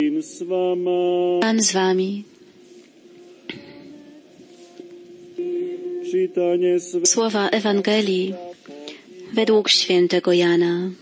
Pan z wami. Słowa Ewangelii według świętego Jana.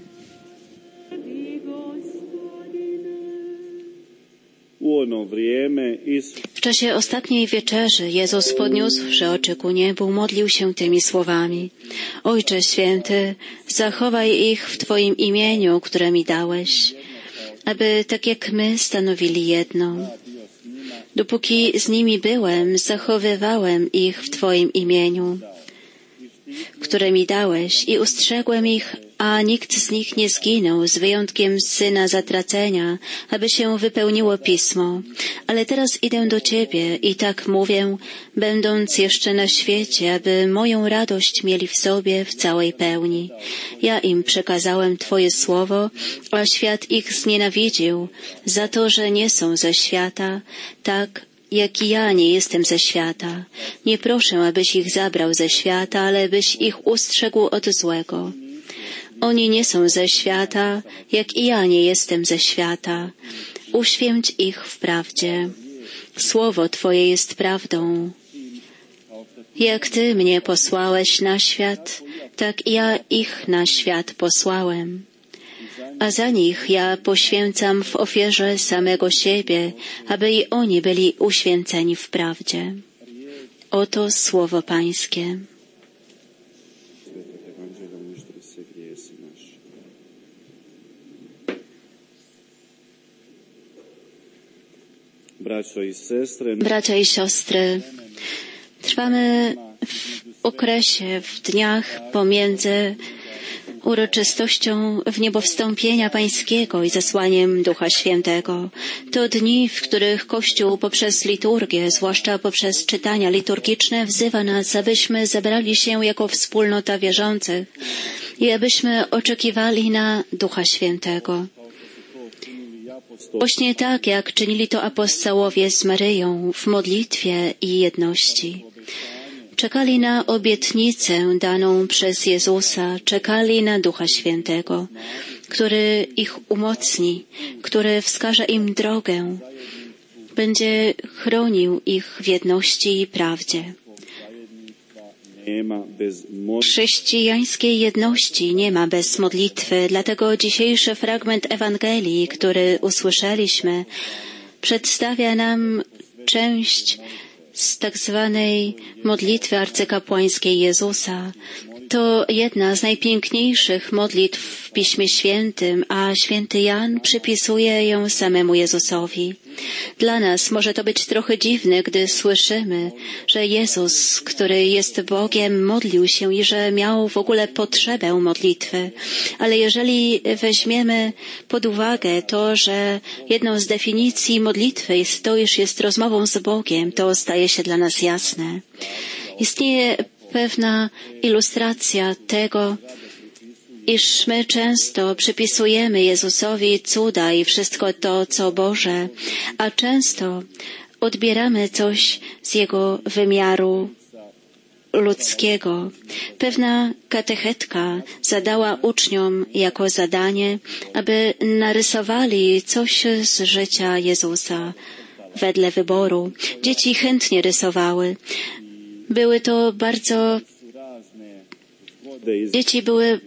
W czasie ostatniej wieczerzy Jezus, podniósłszy oczy ku niebu, modlił się tymi słowami: Ojcze Święty, zachowaj ich w Twoim imieniu, które mi dałeś, aby tak jak my stanowili jedno. Dopóki z nimi byłem, zachowywałem ich w Twoim imieniu, które mi dałeś, i ustrzegłem ich, a nikt z nich nie zginął, z wyjątkiem syna zatracenia, aby się wypełniło Pismo. Ale teraz idę do Ciebie i tak mówię, będąc jeszcze na świecie, aby moją radość mieli w sobie w całej pełni. Ja im przekazałem Twoje słowo, a świat ich znienawidził, za to, że nie są ze świata, tak jak i ja nie jestem ze świata. Nie proszę, abyś ich zabrał ze świata, ale byś ich ustrzegł od złego. Oni nie są ze świata, jak i ja nie jestem ze świata. Uświęć ich w prawdzie. Słowo Twoje jest prawdą. Jak Ty mnie posłałeś na świat, tak ja ich na świat posłałem. A za nich ja poświęcam w ofierze samego siebie, aby i oni byli uświęceni w prawdzie. Oto słowo Pańskie. Bracia i siostry, trwamy w okresie, w dniach pomiędzy uroczystością wniebowstąpienia Pańskiego i zesłaniem Ducha Świętego. To dni, w których Kościół poprzez liturgię, zwłaszcza poprzez czytania liturgiczne, wzywa nas, abyśmy zebrali się jako wspólnota wierzących i abyśmy oczekiwali na Ducha Świętego. Właśnie tak, jak czynili to apostołowie z Maryją w modlitwie i jedności. Czekali na obietnicę daną przez Jezusa, czekali na Ducha Świętego, który ich umocni, który wskaże im drogę, będzie chronił ich w jedności i prawdzie. Chrześcijańskiej jedności nie ma bez modlitwy, dlatego dzisiejszy fragment Ewangelii, który usłyszeliśmy, przedstawia nam część z tak zwanej modlitwy arcykapłańskiej Jezusa. To jedna z najpiękniejszych modlitw w Piśmie Świętym, a święty Jan przypisuje ją samemu Jezusowi. Dla nas może to być trochę dziwne, gdy słyszymy, że Jezus, który jest Bogiem, modlił się i że miał w ogóle potrzebę modlitwy. Ale jeżeli weźmiemy pod uwagę to, że jedną z definicji modlitwy jest to, iż jest rozmową z Bogiem, to staje się dla nas jasne. Istnieje pewna ilustracja tego, iż my często przypisujemy Jezusowi cuda i wszystko to, co Boże, a często odbieramy coś z Jego wymiaru ludzkiego. Pewna katechetka zadała uczniom jako zadanie, aby narysowali coś z życia Jezusa wedle wyboru. Dzieci chętnie rysowały. Dzieci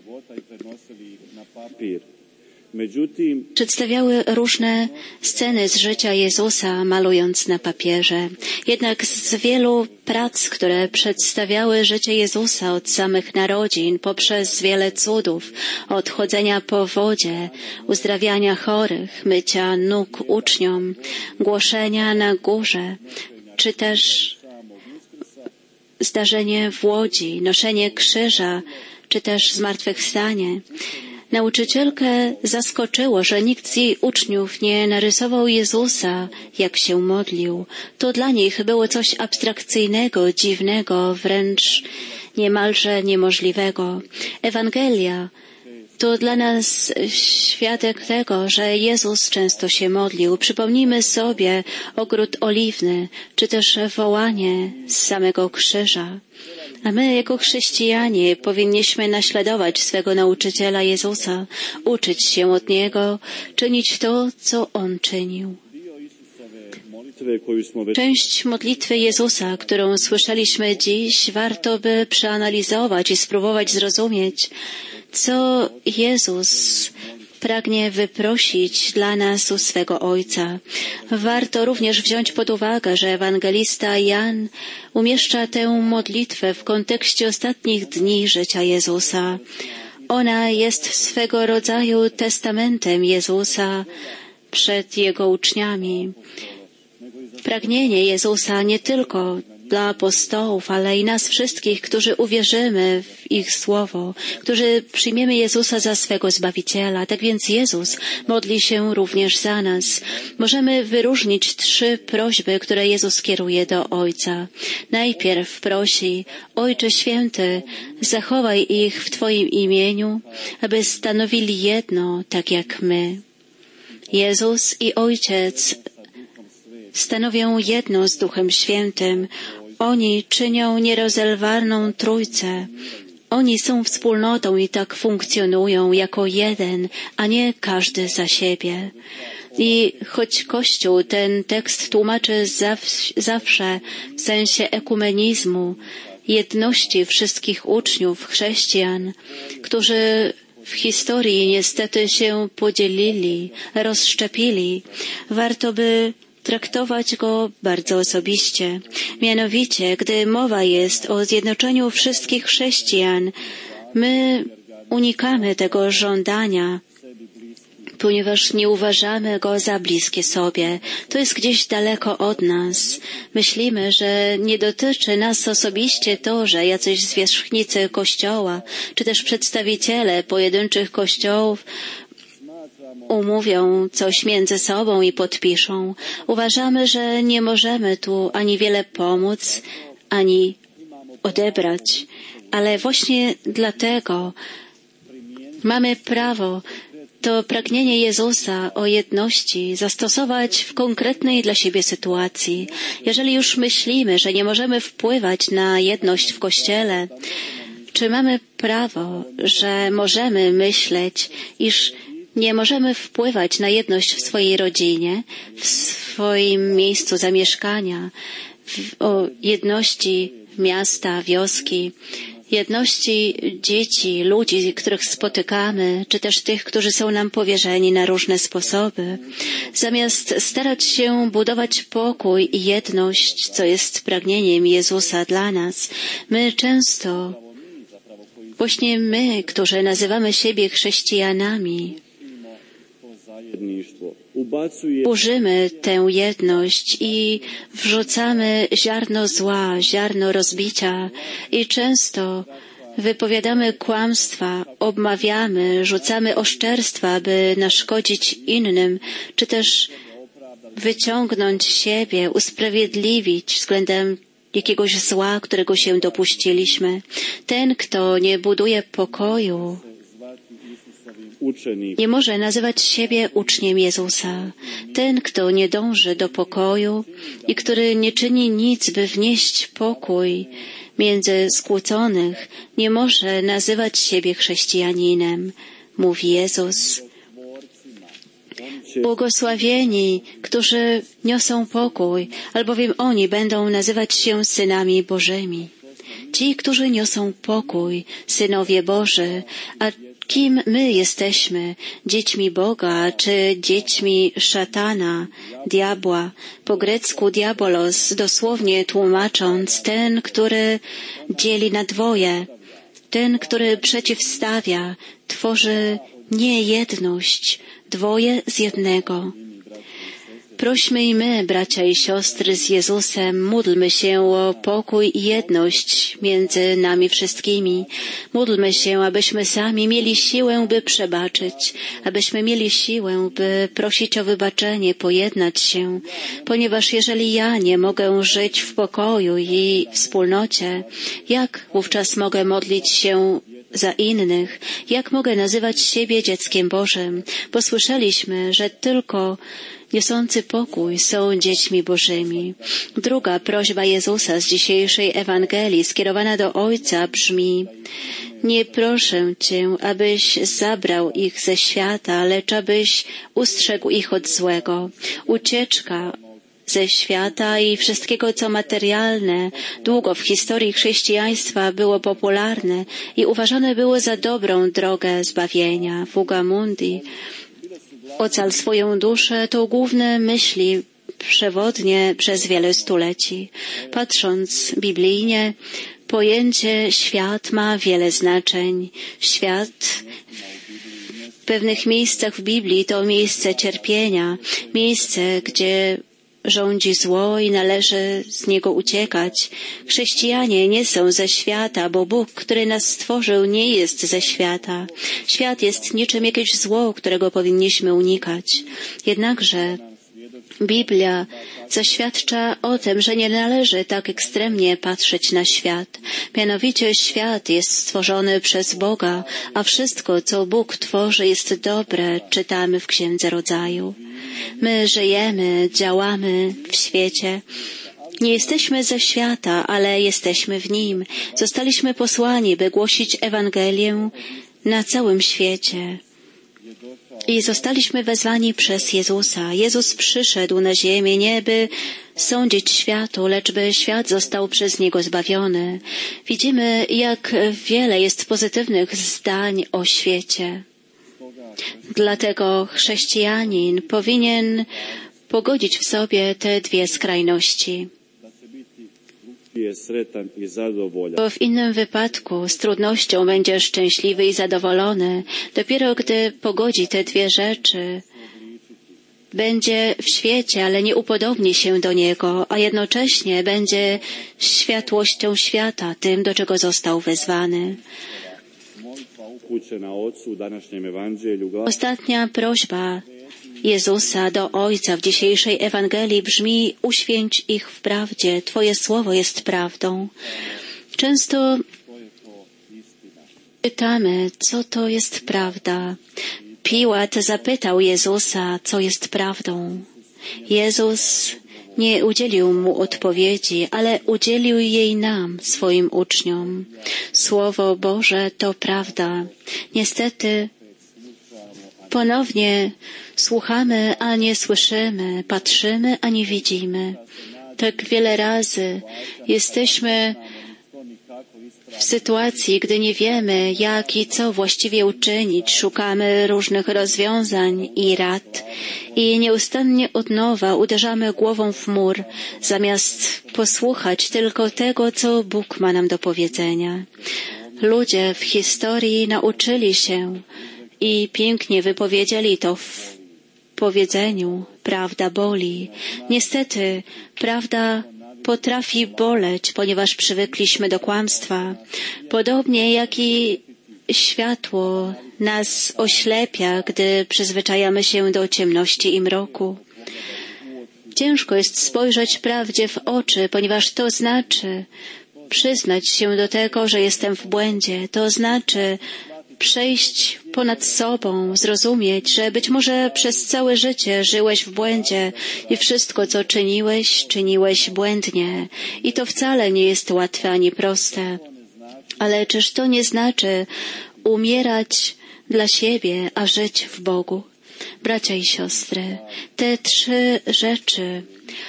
przedstawiały różne sceny z życia Jezusa, malując na papierze. Jednak z wielu prac, które przedstawiały życie Jezusa od samych narodzin, poprzez wiele cudów, od chodzenia po wodzie, uzdrawiania chorych, mycia nóg uczniom, głoszenia na górze, czy też zdarzenie w łodzi, noszenie krzyża, czy też zmartwychwstanie. Nauczycielkę zaskoczyło, że nikt z jej uczniów nie narysował Jezusa, jak się modlił. To dla nich było coś abstrakcyjnego, dziwnego, wręcz niemalże niemożliwego. Ewangelia to dla nas świadek tego, że Jezus często się modlił. Przypomnijmy sobie ogród oliwny, czy też wołanie z samego krzyża. A my, jako chrześcijanie, powinniśmy naśladować swego nauczyciela Jezusa, uczyć się od Niego, czynić to, co On czynił. Część modlitwy Jezusa, którą słyszeliśmy dziś, warto by przeanalizować i spróbować zrozumieć, co Jezus pragnie wyprosić dla nas u swego Ojca. Warto również wziąć pod uwagę, że ewangelista Jan umieszcza tę modlitwę w kontekście ostatnich dni życia Jezusa. Ona jest swego rodzaju testamentem Jezusa przed Jego uczniami. Pragnienie Jezusa nie tylko dla apostołów, ale i nas wszystkich, którzy uwierzymy w ich słowo, którzy przyjmiemy Jezusa za swego Zbawiciela. Tak więc Jezus modli się również za nas. Możemy wyróżnić 3 prośby, które Jezus kieruje do Ojca. Najpierw prosi: Ojcze Święty, zachowaj ich w Twoim imieniu, aby stanowili jedno, tak jak my. Jezus i Ojciec stanowią jedno z Duchem Świętym. Oni czynią nierozerwalną trójcę. Oni są wspólnotą i tak funkcjonują jako jeden, a nie każdy za siebie. I choć Kościół ten tekst tłumaczy zawsze w sensie ekumenizmu, jedności wszystkich uczniów, chrześcijan, którzy w historii niestety się podzielili, rozszczepili, warto by traktować go bardzo osobiście. Mianowicie, gdy mowa jest o zjednoczeniu wszystkich chrześcijan, my unikamy tego żądania, ponieważ nie uważamy go za bliskie sobie. To jest gdzieś daleko od nas. Myślimy, że nie dotyczy nas osobiście to, że jacyś zwierzchnicy Kościoła, czy też przedstawiciele pojedynczych kościołów umówią coś między sobą i podpiszą. Uważamy, że nie możemy tu ani wiele pomóc, ani odebrać. Ale właśnie dlatego mamy prawo to pragnienie Jezusa o jedności zastosować w konkretnej dla siebie sytuacji. Jeżeli już myślimy, że nie możemy wpływać na jedność w Kościele, czy mamy prawo, że możemy myśleć, iż nie możemy wpływać na jedność w swojej rodzinie, w swoim miejscu zamieszkania, o jedności miasta, wioski, jedności dzieci, ludzi, których spotykamy, czy też tych, którzy są nam powierzeni na różne sposoby. Zamiast starać się budować pokój i jedność, co jest pragnieniem Jezusa dla nas, my często, właśnie my, którzy nazywamy siebie chrześcijanami, burzymy tę jedność i wrzucamy ziarno zła, ziarno rozbicia i często wypowiadamy kłamstwa, obmawiamy, rzucamy oszczerstwa, by naszkodzić innym, czy też wyciągnąć siebie, usprawiedliwić względem jakiegoś zła, którego się dopuściliśmy. Ten, kto nie buduje pokoju, nie może nazywać siebie uczniem Jezusa. Ten, kto nie dąży do pokoju i który nie czyni nic, by wnieść pokój między skłóconych, nie może nazywać siebie chrześcijaninem, mówi Jezus. Błogosławieni, którzy niosą pokój, albowiem oni będą nazywać się synami Bożymi. Ci, którzy niosą pokój, synowie Boży, a kim my jesteśmy? Dziećmi Boga, czy dziećmi szatana, diabła? Po grecku diabolos, dosłownie tłumacząc, ten, który dzieli na dwoje, ten, który przeciwstawia, tworzy niejedność, dwoje z jednego. Prośmy i my, bracia i siostry, z Jezusem, módlmy się o pokój i jedność między nami wszystkimi. Módlmy się, abyśmy sami mieli siłę, by przebaczyć, abyśmy mieli siłę, by prosić o wybaczenie, pojednać się, ponieważ jeżeli ja nie mogę żyć w pokoju i wspólnocie, jak wówczas mogę modlić się za innych? Jak mogę nazywać siebie dzieckiem Bożym? Bo słyszeliśmy, że tylko niosący pokój są dziećmi Bożymi. Druga prośba Jezusa z dzisiejszej Ewangelii skierowana do Ojca brzmi: nie proszę Cię, abyś zabrał ich ze świata, lecz abyś ustrzegł ich od złego. Ucieczka ze świata i wszystkiego, co materialne, długo w historii chrześcijaństwa było popularne i uważane było za dobrą drogę zbawienia. Fuga mundi, ocal swoją duszę, to główne myśli przewodnie przez wiele stuleci. Patrząc biblijnie, pojęcie świat ma wiele znaczeń. Świat w pewnych miejscach w Biblii to miejsce cierpienia, miejsce, gdzie rządzi zło i należy z niego uciekać. Chrześcijanie nie są ze świata, bo Bóg, który nas stworzył, nie jest ze świata. Świat jest niczym jakieś zło, którego powinniśmy unikać. Jednakże Biblia zaświadcza o tym, że nie należy tak ekstremnie patrzeć na świat. Mianowicie świat jest stworzony przez Boga, a wszystko, co Bóg tworzy, jest dobre, czytamy w Księdze Rodzaju. My żyjemy, działamy w świecie. Nie jesteśmy ze świata, ale jesteśmy w nim. Zostaliśmy posłani, by głosić Ewangelię na całym świecie. I zostaliśmy wezwani przez Jezusa. Jezus przyszedł na ziemię nie by sądzić światu, lecz by świat został przez Niego zbawiony. Widzimy, jak wiele jest pozytywnych zdań o świecie. Dlatego chrześcijanin powinien pogodzić w sobie te dwie skrajności. Bo w innym wypadku z trudnością będzie szczęśliwy i zadowolony. Dopiero gdy pogodzi te dwie rzeczy, będzie w świecie, ale nie upodobni się do niego, a jednocześnie będzie światłością świata, tym, do czego został wezwany. Ostatnia prośba Jezusa do Ojca w dzisiejszej Ewangelii brzmi: uświęć ich w prawdzie, Twoje słowo jest prawdą. Często pytamy, co to jest prawda. Piłat zapytał Jezusa, co jest prawdą. Jezus nie udzielił mu odpowiedzi, ale udzielił jej nam, swoim uczniom. Słowo Boże to prawda. Niestety ponownie słuchamy, a nie słyszymy, patrzymy, a nie widzimy. Tak wiele razy jesteśmy w sytuacji, gdy nie wiemy, jak i co właściwie uczynić. Szukamy różnych rozwiązań i rad i nieustannie od nowa uderzamy głową w mur, zamiast posłuchać tylko tego, co Bóg ma nam do powiedzenia. Ludzie w historii nauczyli się i pięknie wypowiedzieli to w powiedzeniu: prawda boli. Niestety, prawda potrafi boleć, ponieważ przywykliśmy do kłamstwa. Podobnie jak i światło nas oślepia, gdy przyzwyczajamy się do ciemności i mroku. Ciężko jest spojrzeć prawdzie w oczy, ponieważ to znaczy przyznać się do tego, że jestem w błędzie. To znaczy przejść ponad sobą, zrozumieć, że być może przez całe życie żyłeś w błędzie i wszystko, co czyniłeś błędnie. I to wcale nie jest łatwe ani proste. Ale czyż to nie znaczy umierać dla siebie, a żyć w Bogu? Bracia i siostry, te trzy rzeczy,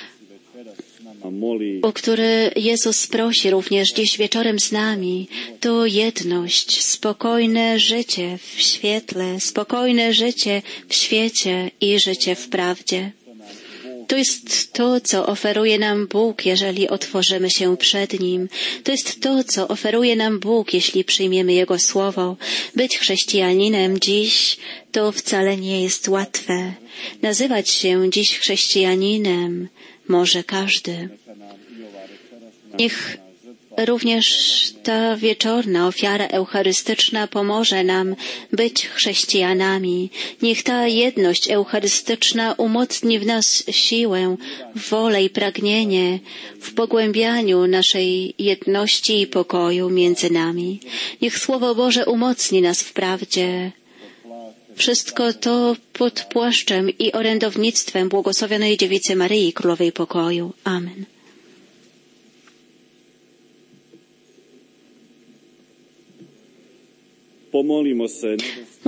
o które Jezus prosi również dziś wieczorem z nami, to jedność, spokojne życie w świetle, spokojne życie w świecie i życie w prawdzie. To jest to, co oferuje nam Bóg, jeżeli otworzymy się przed Nim. To jest to, co oferuje nam Bóg, jeśli przyjmiemy Jego Słowo. Być chrześcijaninem dziś to wcale nie jest łatwe. Nazywać się dziś chrześcijaninem może każdy. Niech również ta wieczorna ofiara eucharystyczna pomoże nam być chrześcijanami. Niech ta jedność eucharystyczna umocni w nas siłę, wolę i pragnienie w pogłębianiu naszej jedności i pokoju między nami. Niech Słowo Boże umocni nas w prawdzie, Wszystko to pod płaszczem i orędownictwem błogosławionej Dziewicy Maryi, Królowej Pokoju. Amen. Pomolimo se.